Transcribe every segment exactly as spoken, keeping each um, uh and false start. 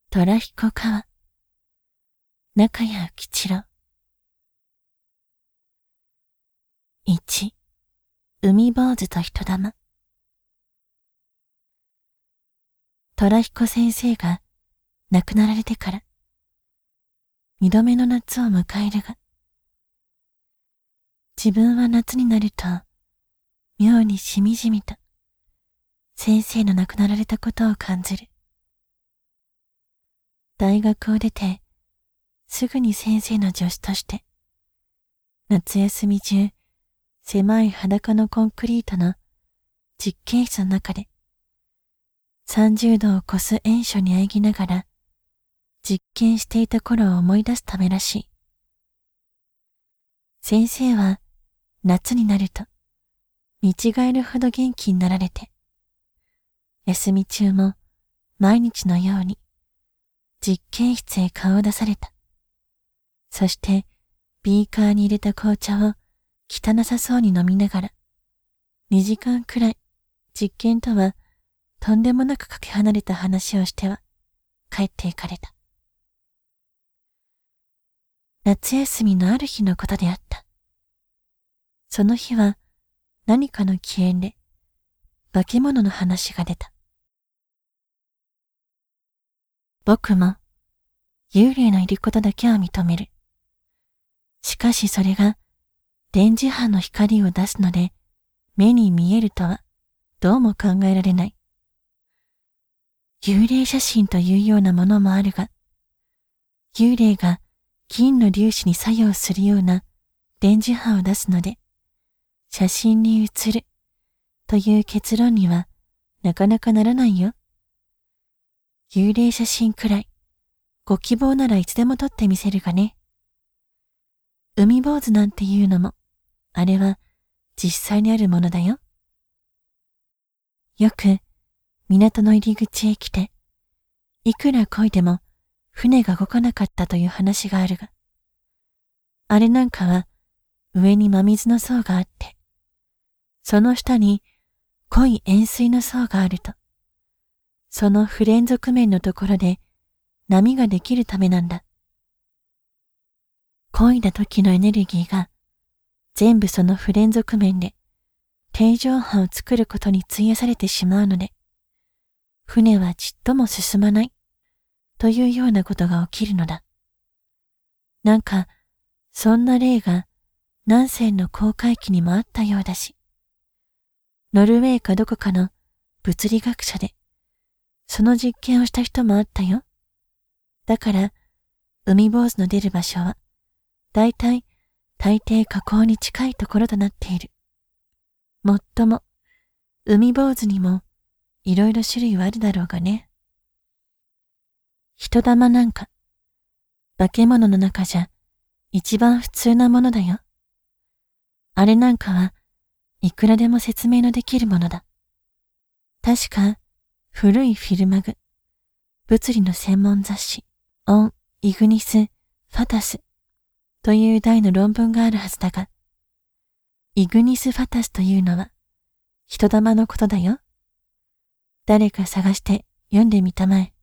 虎彦川、中谷吉郎。いち、海坊主と人玉。虎彦先生が亡くなられてから二度目の夏を迎えるが、自分は夏になると妙にしみじみと先生の亡くなられたことを感じる。大学を出てすぐに先生の助手として夏休み中、狭い裸のコンクリートの実験室の中でさんじゅうどを超す炎暑にあえぎながら実験していた頃を思い出すためらしい。先生は夏になると見違えるほど元気になられて、休み中も毎日のように実験室へ顔を出された。そしてビーカーに入れた紅茶を汚さそうに飲みながらにじかんくらい実験とはとんでもなくかけ離れた話をしては帰って行かれた。夏休みのある日のことであった。その日は何かの機縁で化け物の話が出た。僕も幽霊のいることだけは認める。しかしそれが電磁波の光を出すので目に見えるとはどうも考えられない。幽霊写真というようなものもあるが、幽霊が金の粒子に作用するような電磁波を出すので写真に写るという結論にはなかなかならないよ。幽霊写真くらいご希望ならいつでも撮ってみせるがね。海坊主なんていうのもあれは実際にあるものだよ。よく港の入り口へ来ていくら漕いでも船が動かなかったという話があるが、あれなんかは上に真水の層があってその下に濃い塩水の層があると、その不連続面のところで波ができるためなんだ。漕いだ時のエネルギーが全部その不連続面で定常波を作ることに費やされてしまうので、船はちっとも進まないというようなことが起きるのだ。なんかそんな例が南西の航海機にもあったようだし、ノルウェーかどこかの物理学者でその実験をした人もあったよ。だから海坊主の出る場所はだいたい大抵河口に近いところとなっている。もっとも海坊主にもいろいろ種類はあるだろうがね。人玉なんか化け物の中じゃ一番普通なものだよ。あれなんかはいくらでも説明のできるものだ。確か古いフィルマグ、物理の専門雑誌オン・イグニス・ファタスという題の論文があるはずだが、イグニス・ファタスというのは人玉のことだよ。誰か探して読んでみたまえ。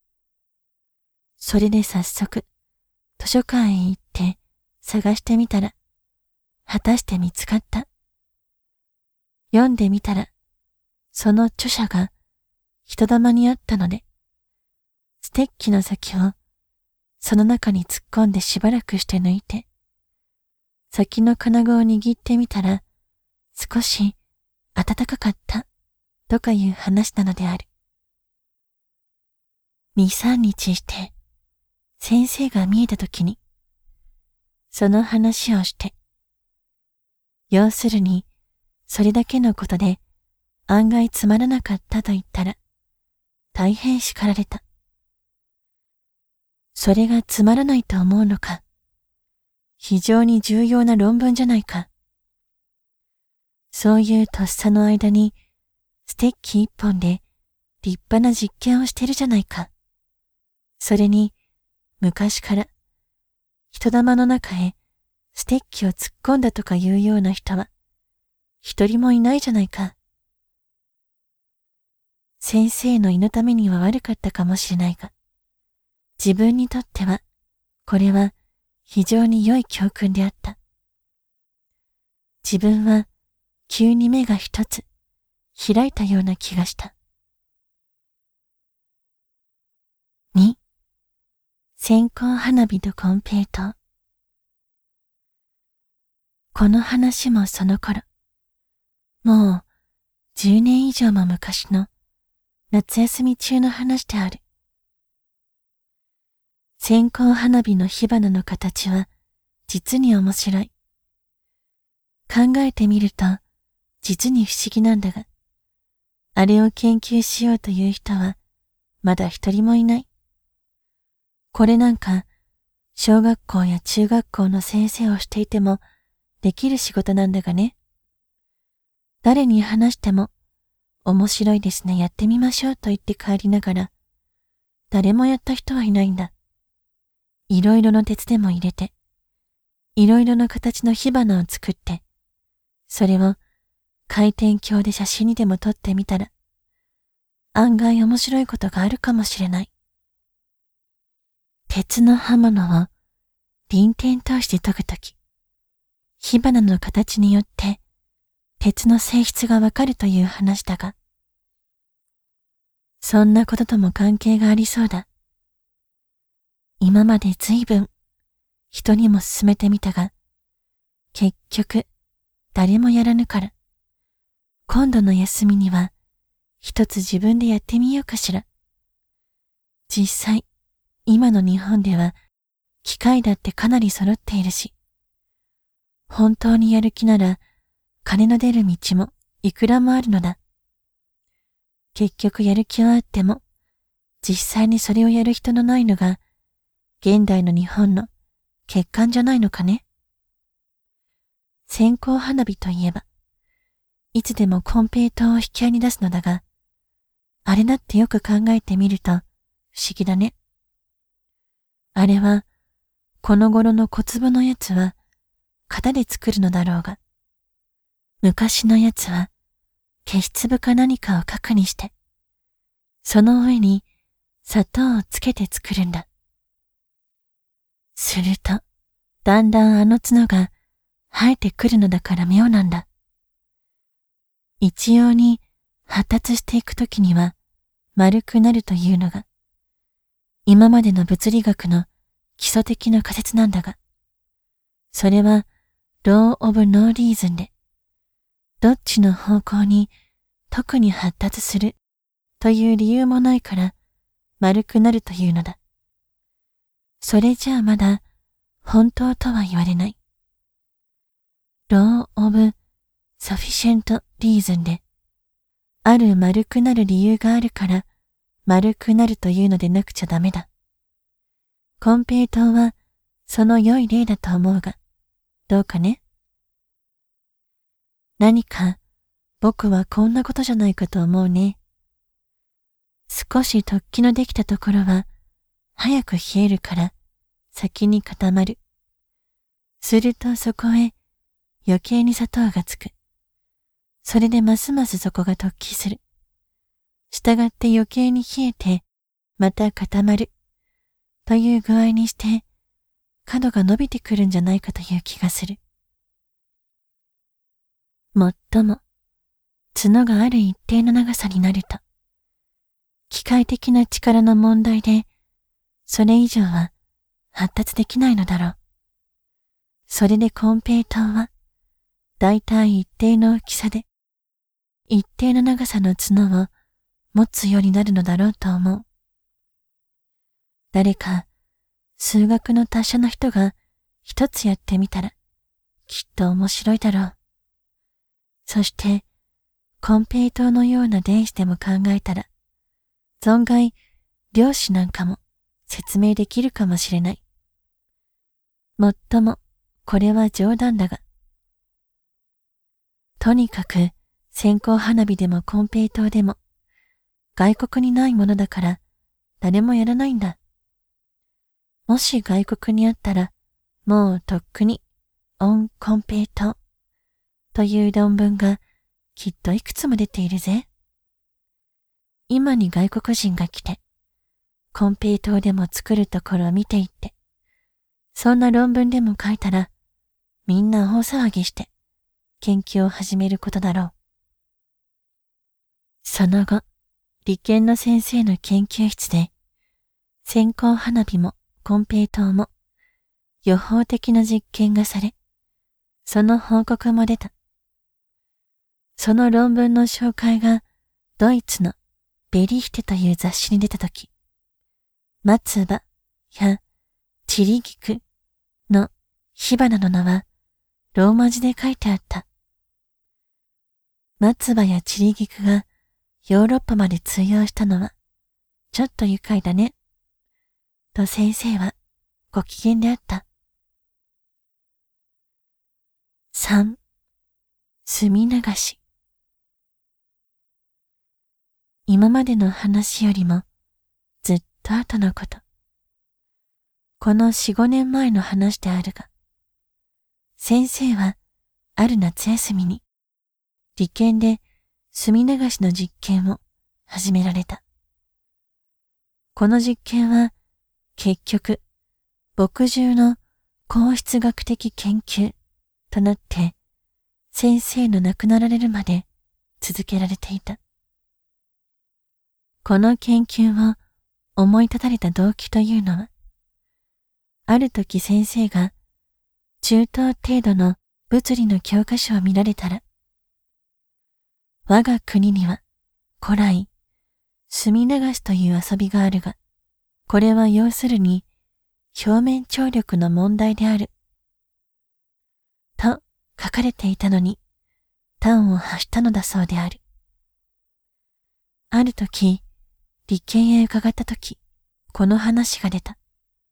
それで早速図書館へ行って探してみたら、果たして見つかった。読んでみたら、その著者が人玉にあったので、ステッキの先をその中に突っ込んでしばらくして抜いて、先の金具を握ってみたら、少し暖かかったとかいう話なのである。二三日して、先生が見えたときに、その話をして、要するに、それだけのことで案外つまらなかったと言ったら、大変叱られた。それがつまらないと思うのか、非常に重要な論文じゃないか。そういうとっさの間に、ステッキ一本で立派な実験をしてるじゃないか。それに、昔から人玉の中へステッキを突っ込んだとかいうような人は一人もいないじゃないか。先生の胃のためには悪かったかもしれないが、 自分にとっては、これは非常に良い教訓であった。自分は急に目が一つ開いたような気がした。に、線香花火とコンペイトー。この話もその頃、もうじゅうねん以上も昔の夏休み中の話である。線香花火の火花の形は実に面白い。考えてみると実に不思議なんだが、あれを研究しようという人はまだ一人もいない。これなんか小学校や中学校の先生をしていてもできる仕事なんだがね。誰に話しても面白いですね、やってみましょうと言って帰りながら、誰もやった人はいないんだ。いろいろの鉄でも入れて、いろいろな形の火花を作って、それを回転鏡で写真にでも撮ってみたら、案外面白いことがあるかもしれない。鉄の刃物を輪転通して研ぐとき、火花の形によって鉄の性質がわかるという話だが、そんなこととも関係がありそうだ。今まで随分人にも勧めてみたが、結局誰もやらぬから、今度の休みには一つ自分でやってみようかしら。実際、今の日本では機械だってかなり揃っているし、本当にやる気なら金の出る道もいくらもあるのだ。結局やる気はあっても、実際にそれをやる人のないのが、現代の日本の欠陥じゃないのかね。線香花火といえば、いつでもコンペイトーを引き合いに出すのだが、あれだってよく考えてみると不思議だね。あれは、この頃の小粒のやつは、型で作るのだろうが、昔のやつは、消し粒か何かを核にして、その上に砂糖をつけて作るんだ。すると、だんだんあの角が生えてくるのだから妙なんだ。一様に発達していくときには丸くなるというのが、今までの物理学の基礎的な仮説なんだが、それはロー・オブ・ノー・リーズンで、どっちの方向に特に発達するという理由もないから丸くなるというのだ。それじゃあまだ本当とは言われない。Law of Sufficient Reason で、ある丸くなる理由があるから丸くなるというのでなくちゃダメだ。コンペイトーはその良い例だと思うが、どうかね。何か僕はこんなことじゃないかと思うね。少し突起のできたところは早く冷えるから先に固まる。するとそこへ余計に砂糖がつく。それでますますそこが突起する。したがって余計に冷えてまた固まる。という具合にして角が伸びてくるんじゃないかという気がする。もっとも角がある一定の長さになると、機械的な力の問題で、それ以上は発達できないのだろう。それでコンペイトーは、だいたい一定の大きさで、一定の長さの角を持つようになるのだろうと思う。誰か、数学の達者な人が一つやってみたら、きっと面白いだろう。そして、コンペイトーのような電子でも考えたら、存外、量子なんかも説明できるかもしれない。もっとも、これは冗談だが。とにかく、線香花火でもコンペイトーでも、外国にないものだから、誰もやらないんだ。もし外国にあったら、もうとっくに、オンコンペイトーという論文が、きっといくつも出ているぜ。今に外国人が来て、 コンペイトーでも作るところを見ていって、そんな論文でも書いたら、みんな大騒ぎして研究を始めることだろう。その後、理研の先生の研究室で、線香花火もコンペイトーも予報的な実験がされ、その報告も出た。その論文の紹介がドイツのベリヒテという雑誌に出たとき、松葉やチリギクの火花の名はローマ字で書いてあった。松葉やチリギクがヨーロッパまで通用したのはちょっと愉快だね。と先生はご機嫌であった。さん. 墨流し。今までの話よりもずっと後のこと。このよん、ごねんまえの話であるが、先生はある夏休みに理研で墨流しの実験を始められた。この実験は結局墨汁の鉱質学的研究となって先生の亡くなられるまで続けられていた。この研究を思い立たれた動機というのは、ある時先生が中等程度の物理の教科書を見られたら、我が国には古来墨流しという遊びがあるが、これは要するに表面張力の問題であると書かれていたのに端を発したのだそうである。ある時理研へ伺った時、この話が出た。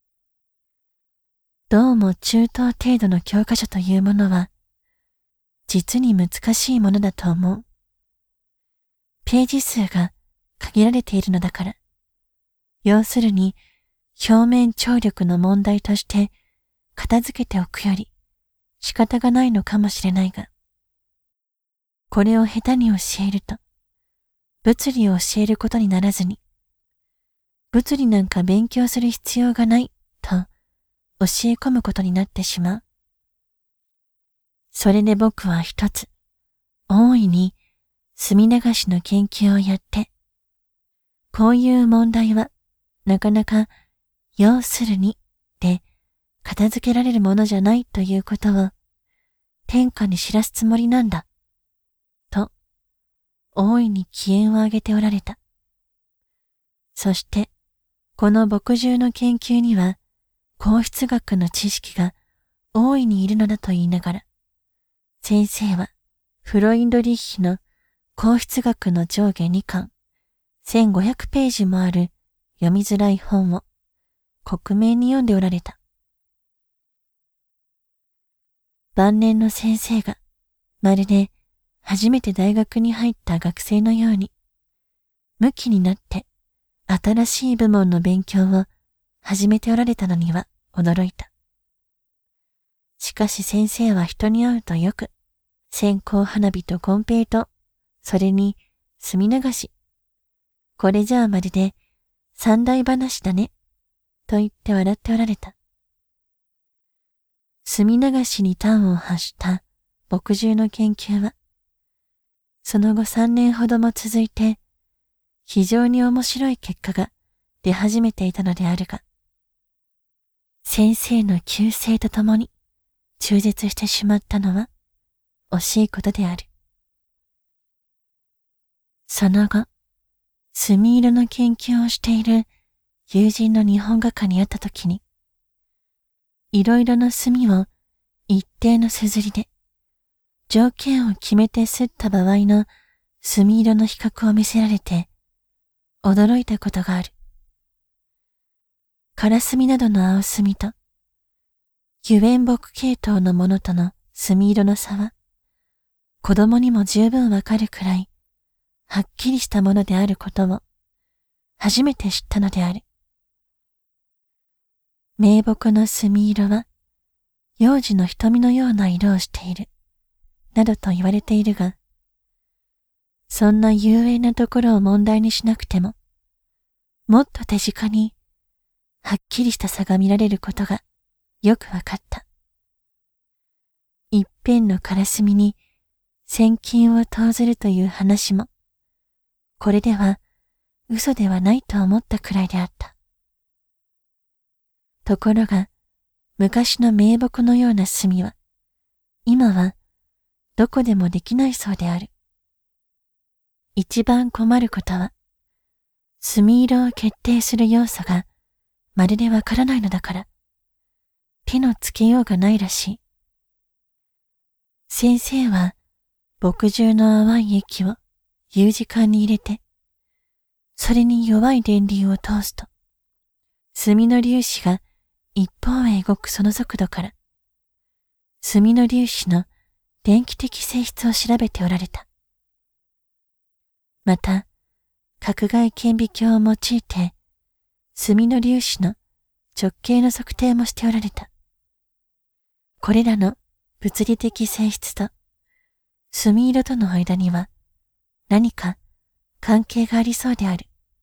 どうも中等程度の教科書というものは実に難しいものだと思う。ページ数が限られているのだから、要するに表面張力の問題として片付けておくより仕方がないのかもしれないが、これを下手に教えると物理を教えることにならずに、物理なんか勉強する必要がないと教え込むことになってしまう。それで僕は一つ、大いに墨流しの研究をやって、こういう問題はなかなか要するにで片付けられるものじゃないということを天下に知らすつもりなんだ。と、大いに気焰を上げておられた。そして、この墨汁の研究には鉱質学の知識が大いにいるのだと言いながら、先生はフロインドリッヒの鉱質学の上下にかん、せんごひゃくページもある読みづらい本を克明に読んでおられた。晩年の先生がまるで初めて大学に入った学生のように、向きになって新しい部門の勉強を始めておられたのには驚いた。しかし先生は人に会うとよく、線香花火とコンペイト、それに墨流し。これじゃあまるで三大話だね、と言って笑っておられた。墨流しに端を発した墨汁の研究は、その後さんねんほども続いて、非常に面白い結果が出始めていたのであるが、先生の急逝とともに中絶してしまったのは惜しいことである。その後、墨色の研究をしている友人の日本画家に会ったときに、いろいろな墨を一定のすずりで、条件を決めて刷った場合の墨色の比較を見せられて、驚いたことがある。から墨などの青墨と、油煙木系統のものとの墨色の差は、子供にも十分わかるくらい、はっきりしたものであることを、初めて知ったのである。銘木の墨色は、幼児の瞳のような色をしている、などと言われているが、そんな幽霊なところを問題にしなくても、 もっと手近にはっきりした差が見られることがよくわかった。一辺のからすみに千金を投ずるという話も、これでは嘘ではないと思ったくらいであった。ところが、昔の名木のような墨は、今はどこでもできないそうである。一番困ることは、墨色を決定する要素がまるでわからないのだから、手のつけようがないらしい。先生は、墨汁の淡い液を U 字管に入れて、それに弱い電流を通すと、墨の粒子が一方へ動くその速度から、墨の粒子の電気的性質を調べておられた。また、角外顕微鏡を用いて、墨の粒子の直径の測定もしておられた。これらの物理的性質と墨色との間には何か関係がありそうである。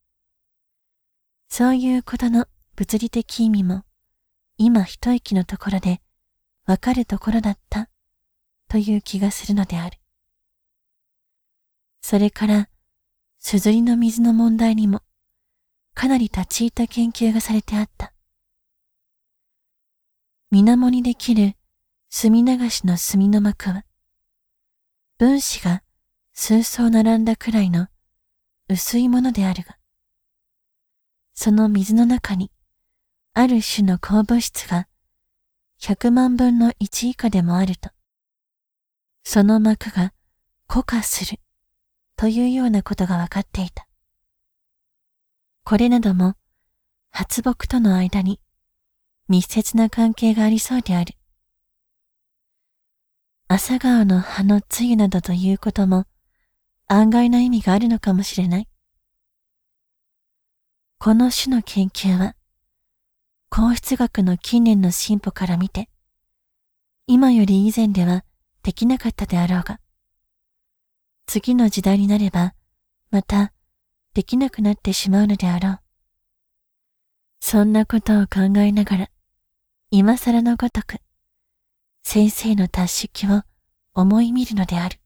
そういうことの物理的意味も今一息のところでわかるところだったという気がするのである。それからすずりの水の問題にもかなり立ち入った研究がされてあった。水面にできる墨流しの墨の膜は分子が数層並んだくらいの薄いものであるが、その水の中にある種の鉱物質がひゃくまんぶんのいち以下でもあると、その膜が固化するというようなことがわかっていた。これなども発木との間に密接な関係がありそうである。朝顔の葉の露などということも案外な意味があるのかもしれない。この種の研究は鉱質学の近年の進歩から見て今より以前ではできなかったであろうが、次の時代になればまたできなくなってしまうのであろう。そんなことを考えながら今更のごとく先生の達式を思い見るのである。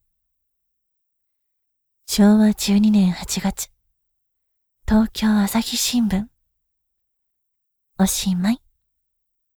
しょうわじゅうにねんはちがつ、東京朝日新聞。おしまい。